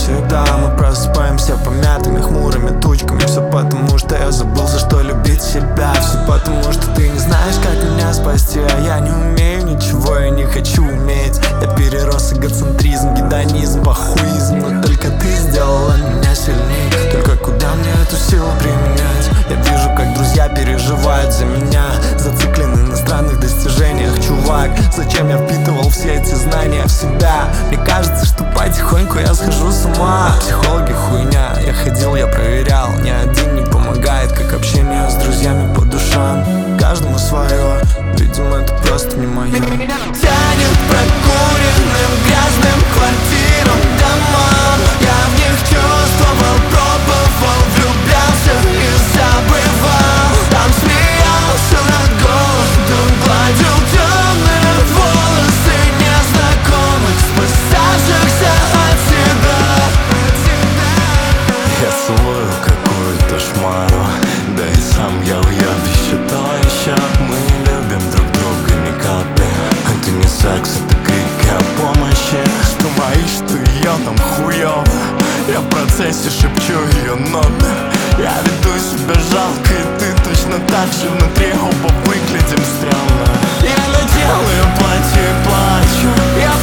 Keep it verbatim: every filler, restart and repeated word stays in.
всегда. Мы просыпаемся помятыми, хмурыми тучками. Все потому, что я забыл, за что любить себя. Все потому, что ты не знаешь, как меня спасти. А я не умею ничего, я не хочу уметь. Я перерос эгоцентризм, гедонизм, похуизм. Но только ты сделала меня сильней. Только куда мне эту силу применять? Я вижу, как друзья переживают за меня, зациклены на странных достижениях. Чувак, зачем я впитывал все эти знания в себя? Мне кажется, что потихоньку я схожу с ума. Психологи хуйня, я ходил, я проверял. Ни один не помогает, как общение с друзьями по душам. Каждому свое, видимо, это просто не мое. Тянет прокуренным грязным квартирам, домам. Я в них чувствовал, пробовал, влюблялся и забывал. Там смеялся над голодом, гладил темные волосы незнакомых, спасавшихся от себя. Я целую какую-то шмару, да и сам я уебище то еще. Мы не любим друг друга ни капли. Это не секс, это крики о помощи. Что мои, что ее там хуёво. Я в процессе шепчу ее ноты. Я веду себя жалко, и ты точно так же. Внутри оба выглядим стрёмно. Я наделаю платье и плачу. Я